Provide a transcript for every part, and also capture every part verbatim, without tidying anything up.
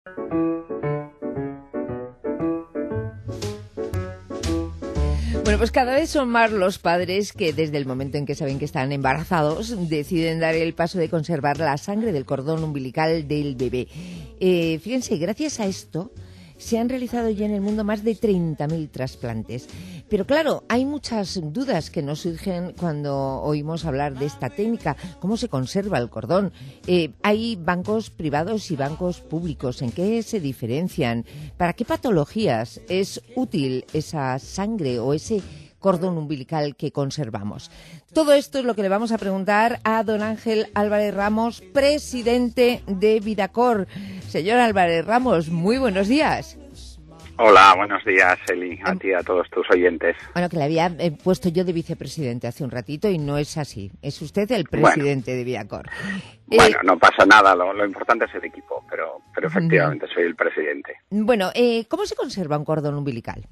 Bueno, pues cada vez son más los padres que desde el momento en que saben que están embarazados deciden dar el paso de conservar la sangre del cordón umbilical del bebé. Eh, fíjense, gracias a esto se han realizado ya en el mundo más de treinta mil trasplantes. Pero claro, hay muchas dudas que nos surgen cuando oímos hablar de esta técnica. ¿Cómo se conserva el cordón? Eh, ¿Hay bancos privados y bancos públicos? ¿En qué se diferencian? ¿Para qué patologías es útil esa sangre o ese cordón umbilical que conservamos? Todo esto es lo que le vamos a preguntar a don Ángel Álvarez Ramos, presidente de Vidacor. Señor Álvarez Ramos, muy buenos días. Hola, buenos días, Eli, a ti y a todos tus oyentes. Bueno, que le había eh, puesto yo de vicepresidente hace un ratito y no es así. Es usted el presidente bueno, de Vidacor. Bueno, eh, no pasa nada, lo, lo importante es el equipo, pero, pero efectivamente uh-huh. soy el presidente. Bueno, eh, ¿cómo se conserva un cordón umbilical?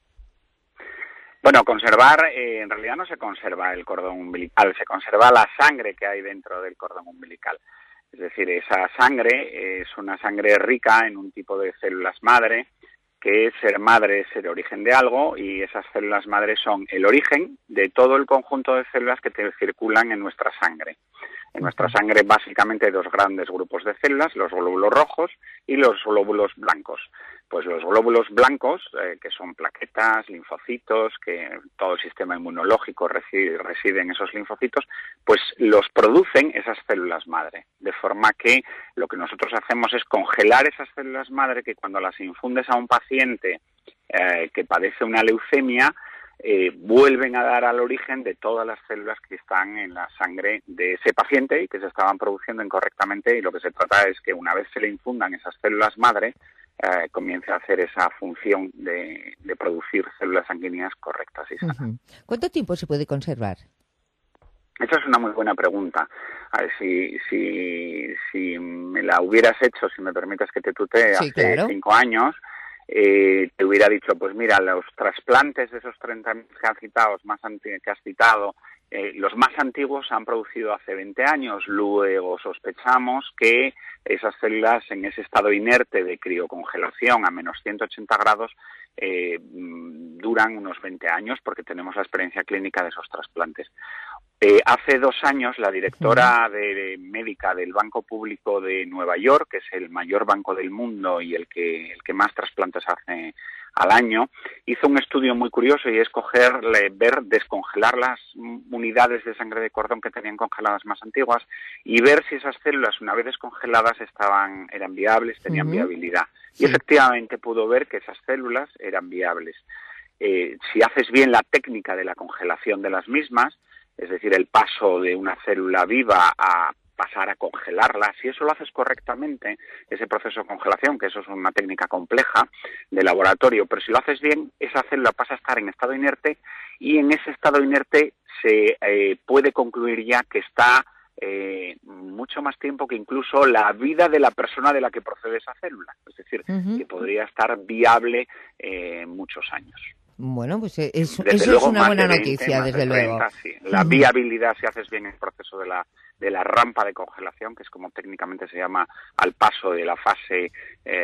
Bueno, conservar, eh, en realidad no se conserva el cordón umbilical, se conserva la sangre que hay dentro del cordón umbilical. Es decir, esa sangre es una sangre rica en un tipo de células madre, que ser madre es el origen de algo, y esas células madre son el origen de todo el conjunto de células que te circulan en nuestra sangre. En nuestra sangre básicamente hay dos grandes grupos de células, los glóbulos rojos y los glóbulos blancos. Pues los glóbulos blancos, eh, que son plaquetas, linfocitos, que todo el sistema inmunológico reside, reside en esos linfocitos, pues los producen esas células madre. De forma que lo que nosotros hacemos es congelar esas células madre que cuando las infundes a un paciente eh, que padece una leucemia, Eh, vuelven a dar al origen de todas las células que están en la sangre de ese paciente y que se estaban produciendo incorrectamente, y lo que se trata es que una vez se le infundan esas células madre, eh, comience a hacer esa función de, de producir células sanguíneas correctas y sanas. Uh-huh. ¿Cuánto tiempo se puede conservar? Esa es una muy buena pregunta. A ver, si, si, si me la hubieras hecho, si me permites que te tutee, sí, hace claro. cinco años... Eh, te hubiera dicho, pues mira, los trasplantes de esos treinta mil que has citado, más anti- que has citado eh, los más antiguos se han producido hace veinte años, luego sospechamos que esas células en ese estado inerte de criocongelación a menos ciento ochenta grados eh, duran unos veinte años porque tenemos la experiencia clínica de esos trasplantes. Eh, hace dos años la directora de, de médica del Banco Público de Nueva York, que es el mayor banco del mundo y el que, el que más trasplantes hace al año, hizo un estudio muy curioso y es coger, ver, descongelar las unidades de sangre de cordón que tenían congeladas más antiguas y ver si esas células, una vez descongeladas, estaban, eran viables, tenían uh-huh. viabilidad. Y efectivamente pudo ver que esas células eran viables. Eh, si haces bien la técnica de la congelación de las mismas, es decir, el paso de una célula viva a pasar a congelarla, si eso lo haces correctamente, ese proceso de congelación, que eso es una técnica compleja de laboratorio, pero si lo haces bien, esa célula pasa a estar en estado inerte y en ese estado inerte se eh, puede concluir ya que está eh, mucho más tiempo que incluso la vida de la persona de la que procede esa célula, es decir, uh-huh. que podría estar viable eh, muchos años. Bueno, pues eso, desde eso luego, es una buena de veinte, noticia, desde treinta, luego. Sí. La uh-huh. viabilidad, si haces bien el proceso de la de la rampa de congelación, que es como técnicamente se llama al paso de la fase,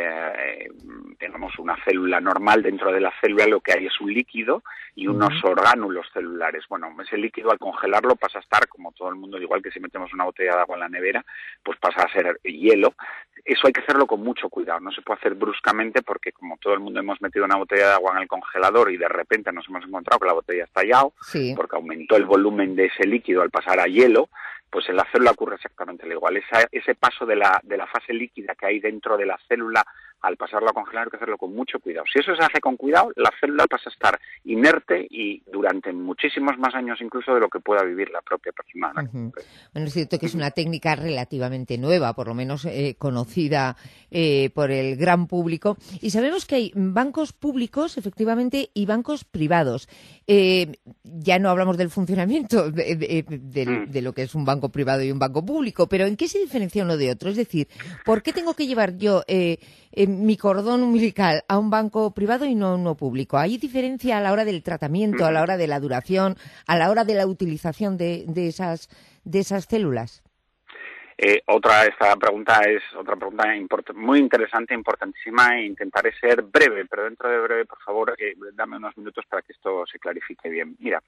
eh, digamos, una célula normal, dentro de la célula lo que hay es un líquido y unos uh-huh. orgánulos celulares. Bueno, ese líquido al congelarlo pasa a estar, como todo el mundo, igual que si metemos una botella de agua en la nevera, pues pasa a ser hielo. Eso hay que hacerlo con mucho cuidado, no se puede hacer bruscamente porque como todo el mundo hemos metido una botella de agua en el congelador y de repente nos hemos encontrado que la botella ha estallado, sí. porque aumentó el volumen de ese líquido al pasar a hielo, pues en la célula ocurre exactamente lo igual. Esa, ese paso de la, de la fase líquida que hay dentro de la célula al pasarlo a congelar hay que hacerlo con mucho cuidado. Si eso se hace con cuidado, la célula pasa a estar inerte y durante muchísimos más años incluso de lo que pueda vivir la propia persona. Uh-huh. Bueno, es cierto que es una técnica relativamente nueva, por lo menos eh, conocida eh, por el gran público. Y sabemos que hay bancos públicos, efectivamente, y bancos privados. Eh, ya no hablamos del funcionamiento de, de, de, de, de lo que es un banco privado y un banco público, pero ¿en qué se diferencia uno de otro? Es decir, ¿por qué tengo que llevar yo eh, eh, mi cordón umbilical a un banco privado y no a uno público? ¿Hay diferencia a la hora del tratamiento, a la hora de la duración, a la hora de la utilización de, de esas de esas células? Eh, otra, esta pregunta es otra pregunta import- muy interesante, importantísima, e intentaré ser breve, pero dentro de breve, por favor, eh, dame unos minutos para que esto se clarifique bien. Mira,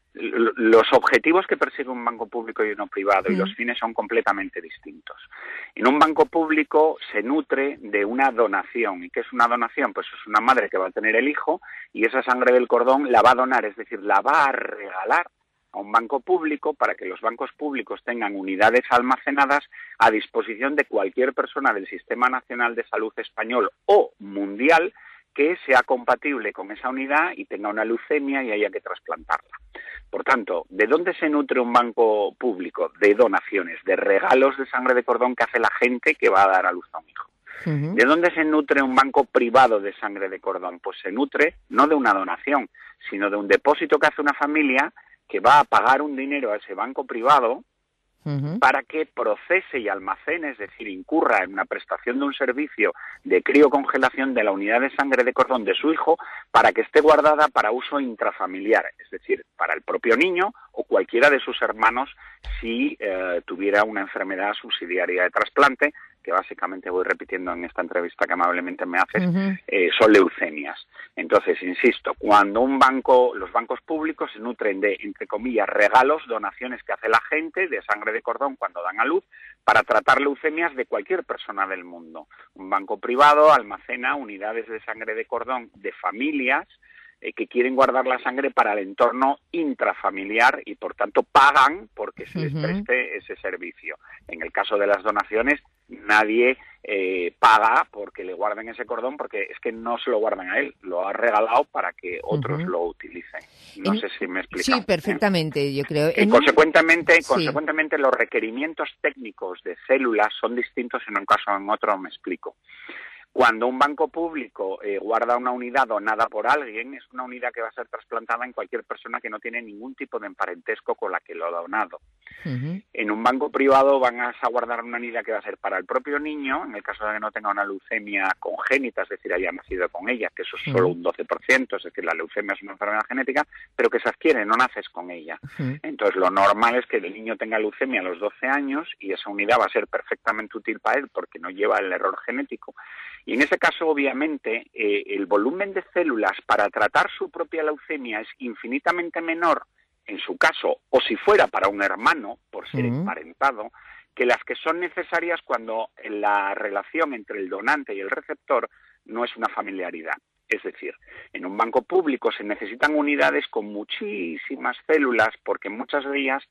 l- los objetivos que persigue un banco público y uno privado mm. y los fines son completamente distintos. En un banco público se nutre de una donación. ¿Y qué es una donación? Pues es una madre que va a tener el hijo y esa sangre del cordón la va a donar, es decir, la va a regalar a un banco público para que los bancos públicos tengan unidades almacenadas a disposición de cualquier persona del Sistema Nacional de Salud español o mundial que sea compatible con esa unidad y tenga una leucemia y haya que trasplantarla. Por tanto, ¿de dónde se nutre un banco público? De donaciones, de regalos de sangre de cordón que hace la gente que va a dar a luz a un hijo. Uh-huh. ¿De dónde se nutre un banco privado de sangre de cordón? Pues se nutre no de una donación, sino de un depósito que hace una familia que va a pagar un dinero a ese banco privado uh-huh. para que procese y almacene, es decir, incurra en una prestación de un servicio de criocongelación de la unidad de sangre de cordón de su hijo para que esté guardada para uso intrafamiliar, es decir, para el propio niño o cualquiera de sus hermanos si eh, tuviera una enfermedad subsidiaria de trasplante, que básicamente voy repitiendo en esta entrevista que amablemente me haces, uh-huh. eh, son leucemias. Entonces, insisto, cuando un banco, los bancos públicos se nutren de, entre comillas, regalos, donaciones que hace la gente de sangre de cordón cuando dan a luz para tratar leucemias de cualquier persona del mundo. Un banco privado almacena unidades de sangre de cordón de familias eh, que quieren guardar la sangre para el entorno intrafamiliar y, por tanto, pagan porque se les uh-huh. preste ese servicio. En el caso de las donaciones, nadie eh, paga porque le guarden ese cordón, porque es que no se lo guardan a él, lo ha regalado para que otros uh-huh. lo utilicen. No en, sé si me explico. Sí, perfectamente, ¿eh? Yo creo. Y consecuentemente, sí. consecuentemente los requerimientos técnicos de células son distintos en un caso o en otro, me explico. Cuando un banco público eh, guarda una unidad donada por alguien, es una unidad que va a ser trasplantada en cualquier persona que no tiene ningún tipo de parentesco con la que lo ha donado. Uh-huh. En un banco privado van a guardar una unidad que va a ser para el propio niño, en el caso de que no tenga una leucemia congénita, es decir, haya nacido con ella, que eso es uh-huh. solo un doce por ciento, es decir, la leucemia es una enfermedad genética, pero que se adquiere, no naces con ella. Uh-huh. Entonces, lo normal es que el niño tenga leucemia a los doce años y esa unidad va a ser perfectamente útil para él porque no lleva el error genético. Y en ese caso, obviamente, eh, el volumen de células para tratar su propia leucemia es infinitamente menor, en su caso, o si fuera para un hermano, por ser uh-huh. emparentado, que las que son necesarias cuando la relación entre el donante y el receptor no es una familiaridad. Es decir, en un banco público se necesitan unidades con muchísimas células, porque muchas de ellas,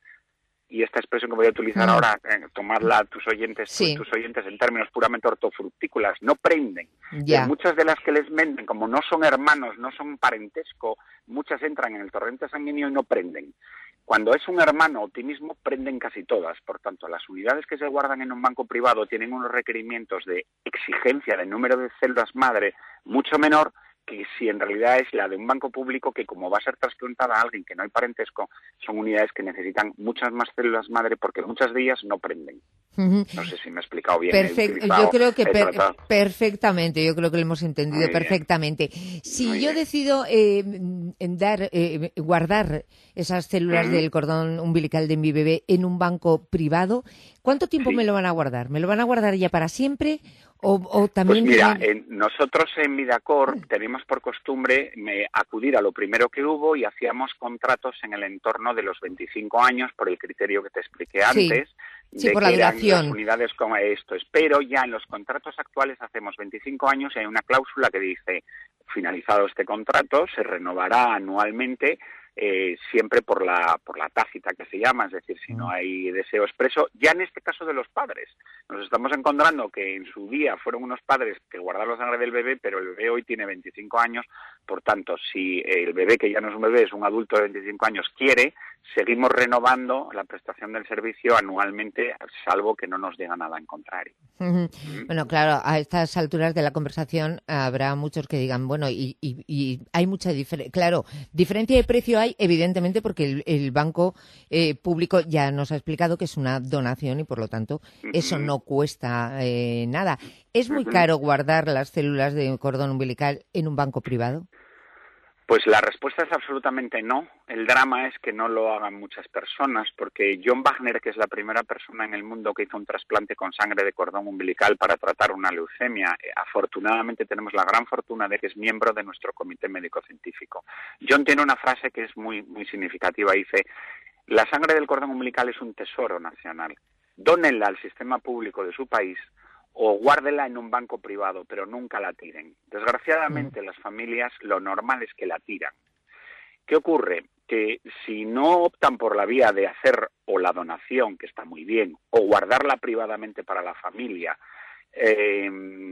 y esta expresión que voy a utilizar mm. ahora, eh, tomarla a tus oyentes, sí. tus oyentes en términos puramente ortofructícolas, no prenden. Yeah. Muchas de las que les venden, como no son hermanos, no son parentesco, muchas entran en el torrente sanguíneo y no prenden. Cuando es un hermano o ti mismo, prenden casi todas. Por tanto, las unidades que se guardan en un banco privado tienen unos requerimientos de exigencia de número de células madre mucho menor que si en realidad es la de un banco público que, como va a ser trasplantada a alguien que no hay parentesco, son unidades que necesitan muchas más células madre porque muchas de ellas no prenden. Uh-huh. No sé si me he explicado bien. Perfecto. Yo creo que per- perfectamente, yo creo que lo hemos entendido Muy perfectamente. Bien. Si Muy yo bien. decido eh, dar, eh, guardar esas células uh-huh. del cordón umbilical de mi bebé en un banco privado, ¿cuánto tiempo sí. me lo van a guardar? ¿Me lo van a guardar ya para siempre? O, o también pues mira, en, nosotros en Vidacor tenemos por costumbre me, acudir a lo primero que hubo y hacíamos contratos en el entorno de los veinticinco años por el criterio que te expliqué antes. Sí, sí de por que la duración. Eran las unidades como esto. Pero ya en los contratos actuales hacemos veinticinco años y hay una cláusula que dice, finalizado este contrato, se renovará anualmente Eh, siempre por la por la tácita que se llama, es decir, si no hay deseo expreso, ya en este caso de los padres. Nos estamos encontrando que en su día fueron unos padres que guardaron la sangre del bebé, pero el bebé hoy tiene veinticinco años, por tanto, si el bebé, que ya no es un bebé, es un adulto de veinticinco años, quiere, seguimos renovando la prestación del servicio anualmente, salvo que no nos diga nada en contrario. Uh-huh. ¿Mm? Bueno, claro, a estas alturas de la conversación habrá muchos que digan, bueno, y, y, y hay mucha diferencia, claro, diferencia de precio hay, evidentemente, porque el, el banco eh, público ya nos ha explicado que es una donación y, por lo tanto, uh-huh. eso no cuesta eh, nada. ¿Es muy uh-huh. caro guardar las células de cordón umbilical en un banco privado? Pues la respuesta es absolutamente no. El drama es que no lo hagan muchas personas, porque John Wagner, que es la primera persona en el mundo que hizo un trasplante con sangre de cordón umbilical para tratar una leucemia, eh, afortunadamente tenemos la gran fortuna de que es miembro de nuestro comité médico-científico. John tiene una frase que es muy, muy significativa, dice: la sangre del cordón umbilical es un tesoro nacional. Dónenla al sistema público de su país o guárdela en un banco privado, pero nunca la tiren. Desgraciadamente, mm. las familias lo normal es que la tiran. ¿Qué ocurre? Que si no optan por la vía de hacer o la donación, que está muy bien, o guardarla privadamente para la familia, eh,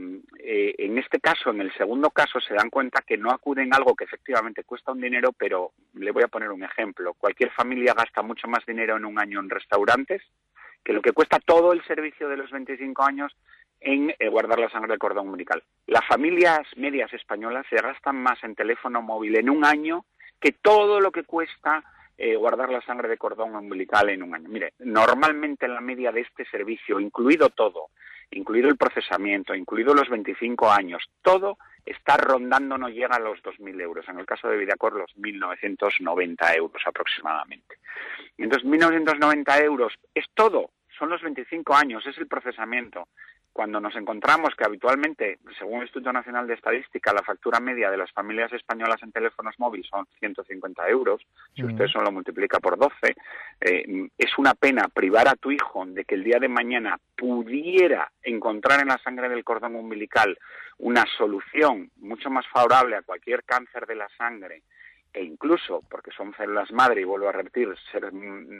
eh, en este caso, en el segundo caso, se dan cuenta que no acuden a algo que efectivamente cuesta un dinero, pero le voy a poner un ejemplo. Cualquier familia gasta mucho más dinero en un año en restaurantes que lo que cuesta todo el servicio de los veinticinco años en eh, guardar la sangre del cordón umbilical. Las familias medias españolas se gastan más en teléfono móvil en un año que todo lo que cuesta eh, guardar la sangre de cordón umbilical en un año. Mire, normalmente la media de este servicio, incluido todo, incluido el procesamiento, incluido los veinticinco años, todo está rondando, no llega a los dos mil euros. En el caso de Vidacor, los mil novecientos noventa euros aproximadamente. Entonces, mil novecientos noventa euros es todo, son los veinticinco años, es el procesamiento. Cuando nos encontramos que habitualmente, según el Instituto Nacional de Estadística, la factura media de las familias españolas en teléfonos móviles son ciento cincuenta euros, si usted eso lo multiplica por doce, eh, es una pena privar a tu hijo de que el día de mañana pudiera encontrar en la sangre del cordón umbilical una solución mucho más favorable a cualquier cáncer de la sangre, e incluso, porque son células madre, y vuelvo a repetir, ser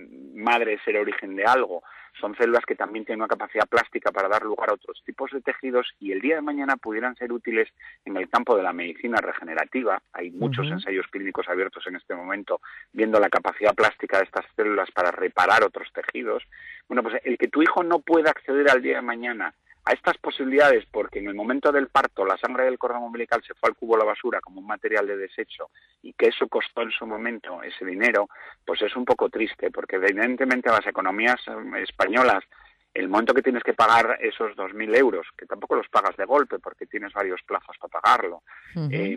madre es ser origen de algo, son células que también tienen una capacidad plástica para dar lugar a otros tipos de tejidos y el día de mañana pudieran ser útiles en el campo de la medicina regenerativa. Hay muchos uh-huh. ensayos clínicos abiertos en este momento viendo la capacidad plástica de estas células para reparar otros tejidos. Bueno, pues el que tu hijo no pueda acceder al día de mañana a estas posibilidades porque en el momento del parto la sangre del cordón umbilical se fue al cubo de la basura como un material de desecho y que eso costó en su momento ese dinero, pues es un poco triste porque evidentemente las economías españolas, el momento que tienes que pagar esos dos mil euros, que tampoco los pagas de golpe porque tienes varios plazos para pagarlo, uh-huh. eh,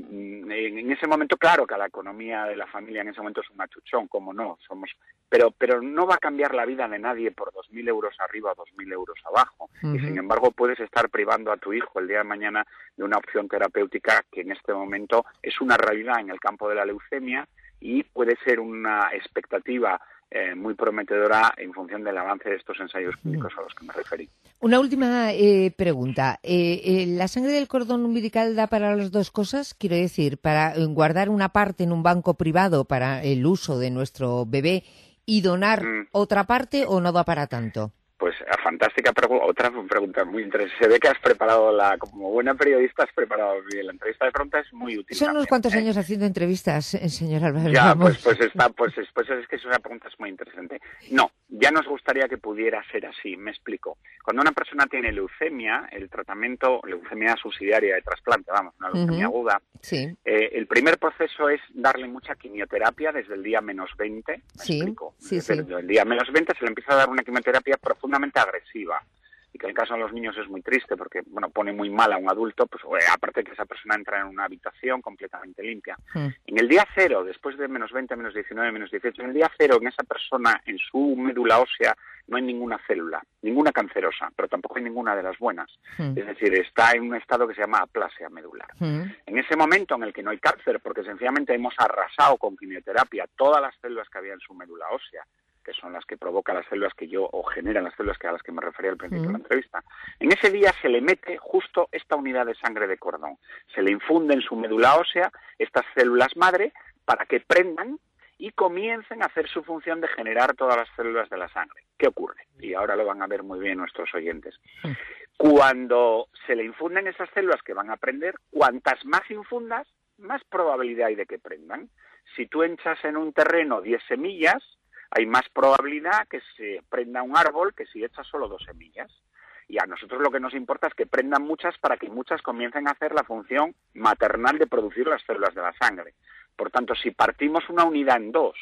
en ese momento claro que a la economía de la familia en ese momento es un achuchón, como no, somos, pero pero no va a cambiar la vida de nadie por dos mil euros arriba o dos mil euros abajo, uh-huh. y sin embargo puedes estar privando a tu hijo el día de mañana de una opción terapéutica que en este momento es una realidad en el campo de la leucemia y puede ser una expectativa Eh, muy prometedora en función del avance de estos ensayos clínicos a los que me referí. Una última eh, pregunta. Eh, eh, ¿La sangre del cordón umbilical da para las dos cosas? Quiero decir, para guardar una parte en un banco privado para el uso de nuestro bebé y donar mm. otra parte, ¿o no da para tanto? Pues fantástica pregunta, otra pregunta muy interesante. Se ve que has preparado, la como buena periodista, has preparado bien. La entrevista de preguntas es muy útil. Son también, unos cuantos ¿eh? años haciendo entrevistas, señor Álvaro. Ya, pues, pues, está, pues, pues es que es una pregunta muy interesante. No, ya nos gustaría que pudiera ser así, me explico. Cuando una persona tiene leucemia, el tratamiento, leucemia subsidiaria de trasplante, vamos, una leucemia uh-huh. aguda, sí. eh, el primer proceso es darle mucha quimioterapia desde el día menos veinte, me sí, explico. Sí, desde sí. el día menos veinte se le empieza a dar una quimioterapia profundamente agresiva. Y que en el caso de los niños es muy triste porque, bueno, pone muy mal a un adulto, pues eh, aparte que esa persona entra en una habitación completamente limpia. Mm. En el día cero, después de menos veinte, menos diecinueve, menos dieciocho, en el día cero, en esa persona, en su médula ósea, no hay ninguna célula, ninguna cancerosa, pero tampoco hay ninguna de las buenas. Mm. Es decir, está en un estado que se llama aplasia medular. Mm. En ese momento en el que no hay cáncer, porque sencillamente hemos arrasado con quimioterapia todas las células que había en su médula ósea, que son las que provocan las células que yo, o generan las células que a las que me refería al principio mm. de la entrevista. En ese día se le mete justo esta unidad de sangre de cordón. Se le infunde en su médula ósea estas células madre para que prendan y comiencen a hacer su función de generar todas las células de la sangre. ¿Qué ocurre? Y ahora lo van a ver muy bien nuestros oyentes. Mm. Cuando se le infunden esas células que van a prender, cuantas más infundas, más probabilidad hay de que prendan. Si tú echas en un terreno diez semillas, hay más probabilidad que se prenda un árbol que si echas solo dos semillas. Y a nosotros lo que nos importa es que prendan muchas para que muchas comiencen a hacer la función maternal de producir las células de la sangre. Por tanto, si partimos una unidad en dos,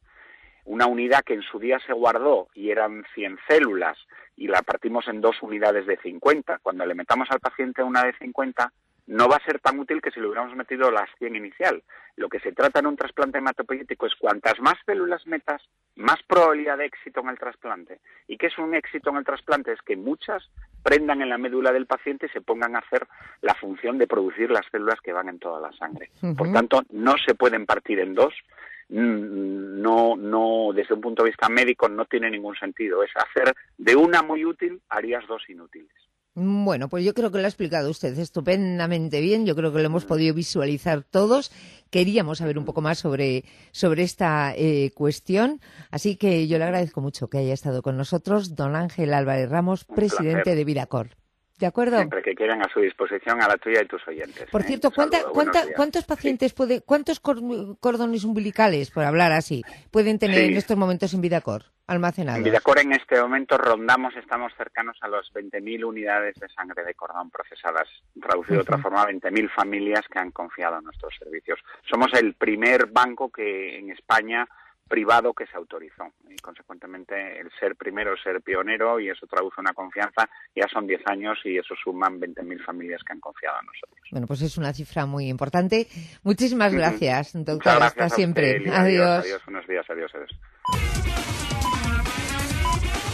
una unidad que en su día se guardó y eran cien células y la partimos en dos unidades de cincuenta, cuando le metamos al paciente una de cincuenta, no va a ser tan útil que si le hubiéramos metido las cien inicial. Lo que se trata en un trasplante hematopoyético es cuantas más células metas, más probabilidad de éxito en el trasplante. ¿Y qué es un éxito en el trasplante? Es que muchas prendan en la médula del paciente y se pongan a hacer la función de producir las células que van en toda la sangre. Uh-huh. Por tanto, no se pueden partir en dos. No, no, desde un punto de vista médico no tiene ningún sentido. Es hacer de una muy útil, harías dos inútiles. Bueno, pues yo creo que lo ha explicado usted estupendamente bien. Yo creo que lo hemos podido visualizar todos. Queríamos saber un poco más sobre, sobre esta eh, cuestión. Así que yo le agradezco mucho que haya estado con nosotros, don Ángel Álvarez Ramos, un presidente placer. de Vidacor. ¿De acuerdo? Siempre que quieran, a su disposición, a la tuya y tus oyentes. Por cierto, ¿eh? ¿cuánta, cuánta, ¿cuántos pacientes, sí. puede, cuántos cordones umbilicales, por hablar así, pueden tener sí. en estos momentos en Vidacor almacenados? En Vidacor en este momento rondamos, estamos cercanos a los veinte mil unidades de sangre de cordón procesadas. Traducido uh-huh. de otra forma, veinte mil familias que han confiado en nuestros servicios. Somos el primer banco que en España privado que se autorizó y consecuentemente el ser primero, el ser pionero, y eso traduce una confianza. Ya son diez años y eso suman veinte mil familias que han confiado en nosotros. Bueno, pues es una cifra muy importante. Muchísimas gracias, doctor. Muchas gracias. Hasta siempre. Usted, adiós. Adiós, adiós, unos días, adiós, adiós.